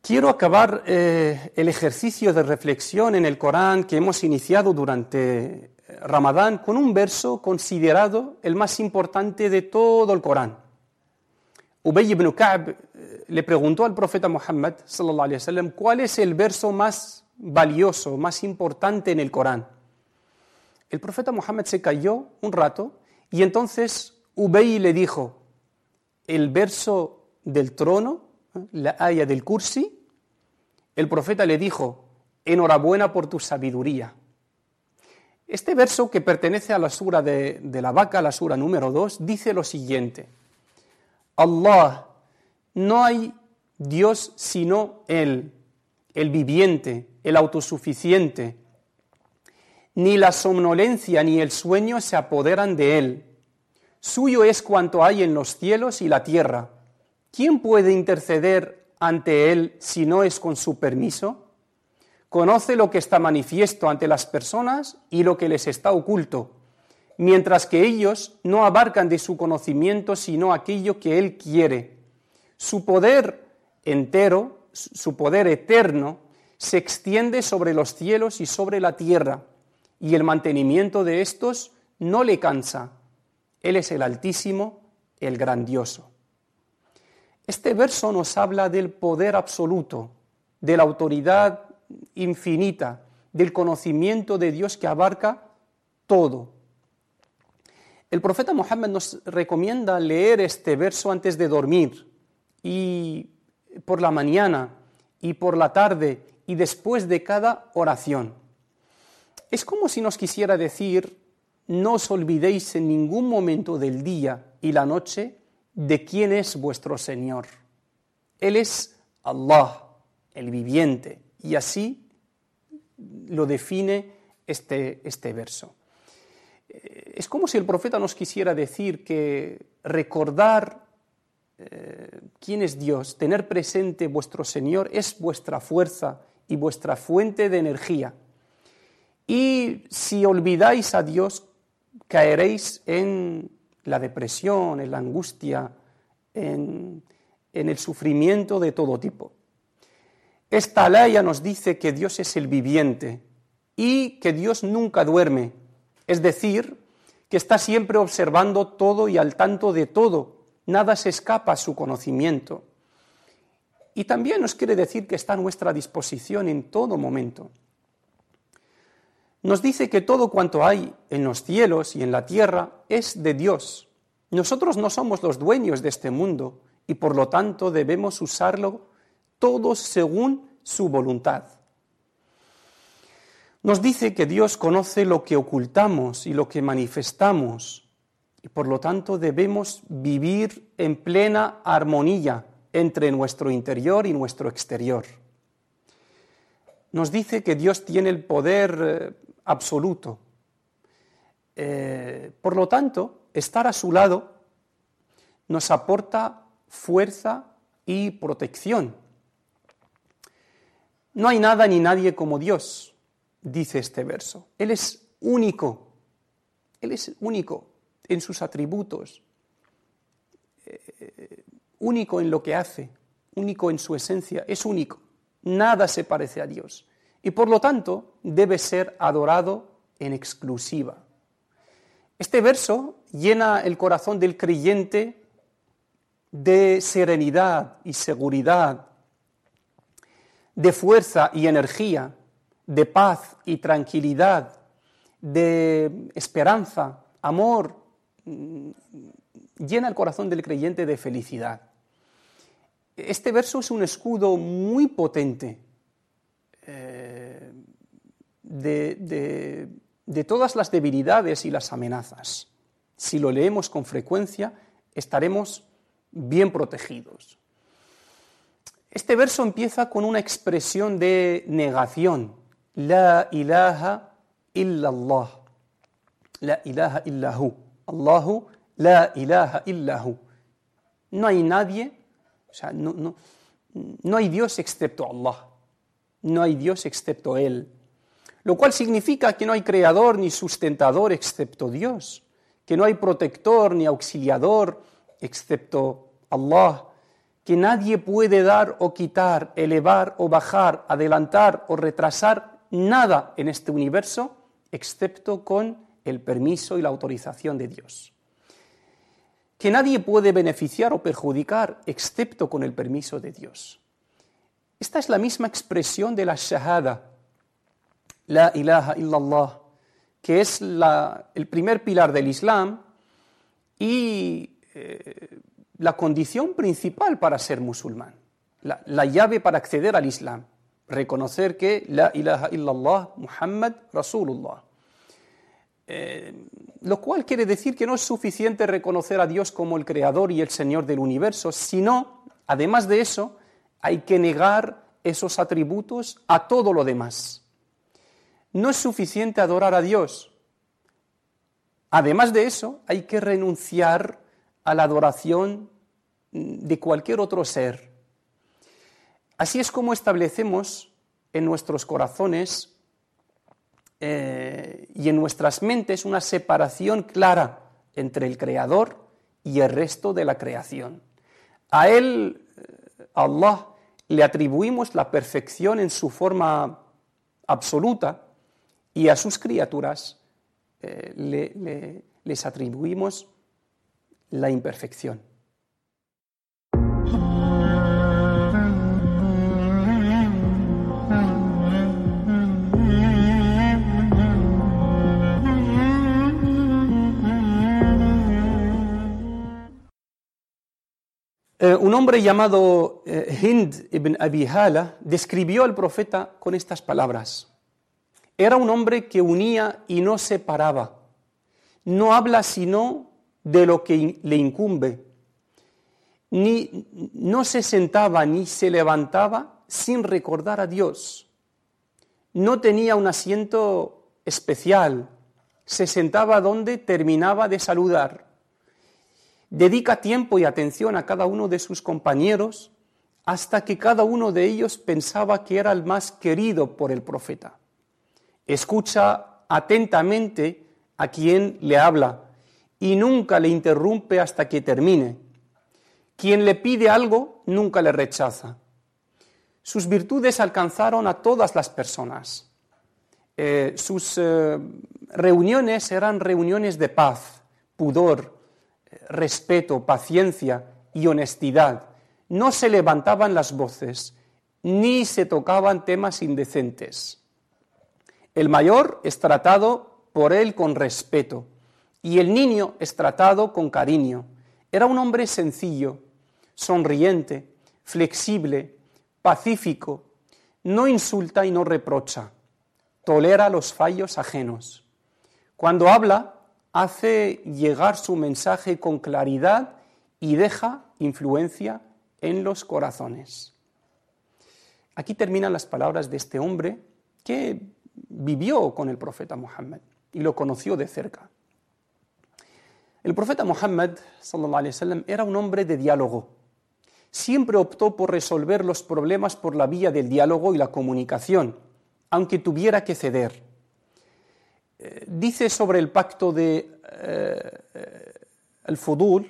Quiero acabar el ejercicio de reflexión en el Corán que hemos iniciado durante Ramadán con un verso considerado el más importante de todo el Corán. Ubay ibn Ka'b le preguntó al profeta Muhammad sallallahu alaihi wasallam cuál es el verso más valioso, más importante en el Corán. El profeta Muhammad se calló un rato y entonces Ubay le dijo: el verso del trono, la aya del Kursi. El profeta le dijo: enhorabuena por tu sabiduría. Este verso, que pertenece a la sura de la vaca, la sura número 2, dice lo siguiente: Allah, no hay Dios sino Él, el viviente, el autosuficiente. Ni la somnolencia ni el sueño se apoderan de Él. Suyo es cuanto hay en los cielos y la tierra. ¿Quién puede interceder ante Él si no es con su permiso? Conoce lo que está manifiesto ante las personas y lo que les está oculto, mientras que ellos no abarcan de su conocimiento sino aquello que Él quiere. Su poder entero, su poder eterno, se extiende sobre los cielos y sobre la tierra, y el mantenimiento de estos no le cansa. Él es el Altísimo, el Grandioso. Este verso nos habla del poder absoluto, de la autoridad infinita, del conocimiento de Dios que abarca todo. El profeta Muhammad nos recomienda leer este verso antes de dormir, y por la mañana, y por la tarde, y después de cada oración. Es como si nos quisiera decir: no os olvidéis en ningún momento del día y la noche de quién es vuestro Señor. Él es Allah, el viviente, y así lo define este verso. Es como si el profeta nos quisiera decir que recordar quién es Dios, tener presente vuestro Señor, es vuestra fuerza y vuestra fuente de energía. Y si olvidáis a Dios, caeréis en la depresión, en la angustia, en el sufrimiento de todo tipo. Esta alaya nos dice que Dios es el viviente y que Dios nunca duerme, es decir, que está siempre observando todo y al tanto de todo, nada se escapa a su conocimiento. Y también nos quiere decir que está a nuestra disposición en todo momento. Nos dice que todo cuanto hay en los cielos y en la tierra es de Dios. Nosotros no somos los dueños de este mundo y por lo tanto debemos usarlo todos según su voluntad. Nos dice que Dios conoce lo que ocultamos y lo que manifestamos y por lo tanto debemos vivir en plena armonía entre nuestro interior y nuestro exterior. Nos dice que Dios tiene el poder absoluto. Por lo tanto, estar a su lado nos aporta fuerza y protección. No hay nada ni nadie como Dios, dice este verso. Él es único en sus atributos, único en lo que hace, único en su esencia, es único. Nada se parece a Dios. Y por lo tanto debe ser adorado en exclusiva. Este verso llena el corazón del creyente de serenidad y seguridad, de fuerza y energía, de paz y tranquilidad, de esperanza, amor. Llena el corazón del creyente de felicidad. Este verso es un escudo muy potente de todas las debilidades y las amenazas. Si lo leemos con frecuencia, estaremos bien protegidos. Este verso empieza con una expresión de negación. La ilaha illallah. La ilaha illahu. Allahu la ilaha illahu. No hay nadie, no hay Dios excepto Allah. No hay Dios excepto Él. Lo cual significa que no hay creador ni sustentador excepto Dios, que no hay protector ni auxiliador excepto Allah, que nadie puede dar o quitar, elevar o bajar, adelantar o retrasar nada en este universo, excepto con el permiso y la autorización de Dios. Que nadie puede beneficiar o perjudicar, excepto con el permiso de Dios. Esta es la misma expresión de la shahada, la ilaha illallah, que es el primer pilar del Islam y la condición principal para ser musulmán, la llave para acceder al Islam, reconocer que la ilaha illallah, Muhammad Rasulullah. Lo cual quiere decir que no es suficiente reconocer a Dios como el creador y el Señor del universo, sino, además de eso, hay que negar esos atributos a todo lo demás. No es suficiente adorar a Dios. Además de eso, hay que renunciar a la adoración de cualquier otro ser. Así es como establecemos en nuestros corazones y en nuestras mentes una separación clara entre el Creador y el resto de la creación. A Él, Allah, le atribuimos la perfección en su forma absoluta y a sus criaturas les atribuimos la imperfección. Un hombre llamado Hind ibn Abi Hala describió al profeta con estas palabras. Era un hombre que unía y no separaba. No habla sino de lo que le incumbe. No se sentaba ni se levantaba sin recordar a Dios. No tenía un asiento especial. Se sentaba donde terminaba de saludar. Dedica tiempo y atención a cada uno de sus compañeros hasta que cada uno de ellos pensaba que era el más querido por el profeta. Escucha atentamente a quien le habla y nunca le interrumpe hasta que termine. Quien le pide algo nunca le rechaza. Sus virtudes alcanzaron a todas las personas. Sus reuniones eran reuniones de paz, pudor, respeto, paciencia y honestidad. No se levantaban las voces, ni se tocaban temas indecentes. El mayor es tratado por él con respeto, y el niño es tratado con cariño. Era un hombre sencillo, sonriente, flexible, pacífico, no insulta y no reprocha, tolera los fallos ajenos. Cuando habla, hace llegar su mensaje con claridad y deja influencia en los corazones. Aquí terminan las palabras de este hombre que vivió con el profeta Muhammad y lo conoció de cerca. El profeta Muhammad, sallallahu alaihi wasallam, era un hombre de diálogo. Siempre optó por resolver los problemas por la vía del diálogo y la comunicación, aunque tuviera que ceder. Dice sobre el pacto de al-Fudul,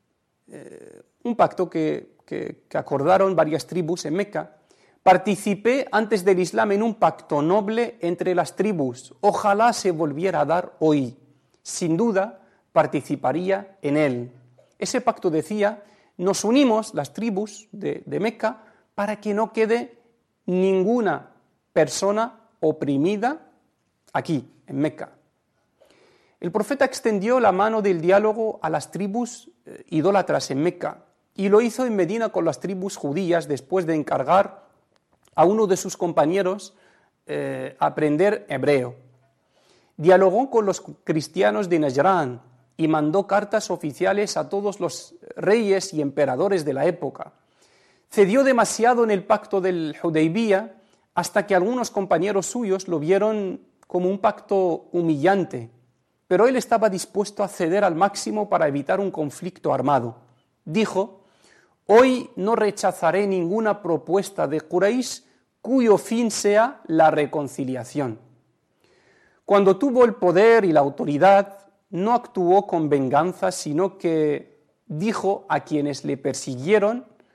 un pacto que acordaron varias tribus en Meca. Participé antes del Islam en un pacto noble entre las tribus. Ojalá se volviera a dar hoy. Sin duda, participaría en él. Ese pacto decía, nos unimos las tribus de Meca para que no quede ninguna persona oprimida aquí, en Meca. El profeta extendió la mano del diálogo a las tribus idólatras en Meca y lo hizo en Medina con las tribus judías después de encargar a uno de sus compañeros aprender hebreo. Dialogó con los cristianos de Najrán y mandó cartas oficiales a todos los reyes y emperadores de la época. Cedió demasiado en el pacto del Hudaybiyah hasta que algunos compañeros suyos lo vieron como un pacto humillante, pero él estaba dispuesto a ceder al máximo para evitar un conflicto armado. Dijo, hoy no rechazaré ninguna propuesta de Quraysh cuyo fin sea la reconciliación. Cuando tuvo el poder y la autoridad, no actuó con venganza, sino que dijo a quienes le persiguieron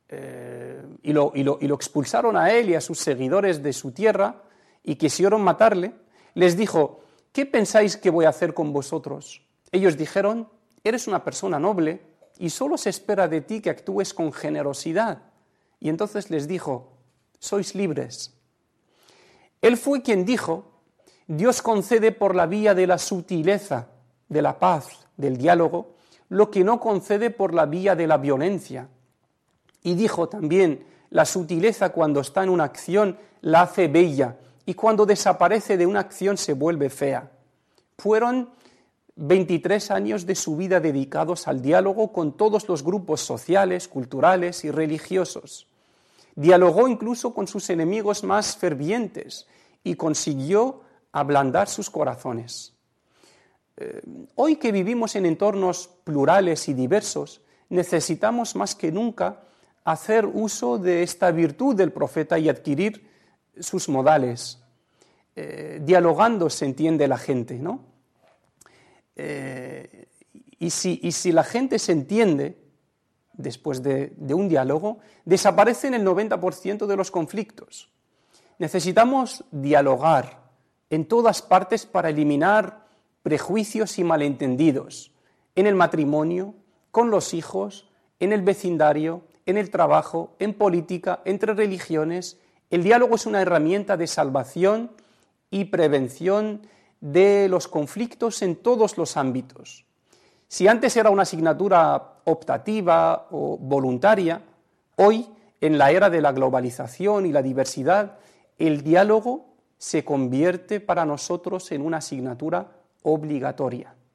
y lo expulsaron a él y a sus seguidores de su tierra y quisieron matarle, les dijo: ¿qué pensáis que voy a hacer con vosotros? Ellos dijeron: eres una persona noble y solo se espera de ti que actúes con generosidad. Y entonces les dijo: sois libres. Él fue quien dijo: Dios concede por la vía de la sutileza, de la paz, del diálogo, lo que no concede por la vía de la violencia. Y dijo también: la sutileza, cuando está en una acción, la hace bella, y cuando desaparece de una acción se vuelve fea. Fueron 23 años de su vida dedicados al diálogo con todos los grupos sociales, culturales y religiosos. Dialogó incluso con sus enemigos más fervientes y consiguió ablandar sus corazones. Hoy que vivimos en entornos plurales y diversos, necesitamos más que nunca hacer uso de esta virtud del profeta y adquirir sus modales. Dialogando se entiende la gente, ¿no? Y si la gente se entiende, después de un diálogo, desaparecen el 90% de los conflictos. Necesitamos dialogar en todas partes para eliminar prejuicios y malentendidos, en el matrimonio, con los hijos, en el vecindario, en el trabajo, en política, entre religiones. El diálogo es una herramienta de salvación y prevención de los conflictos en todos los ámbitos. Si antes era una asignatura optativa o voluntaria, hoy, en la era de la globalización y la diversidad, el diálogo se convierte para nosotros en una asignatura obligatoria.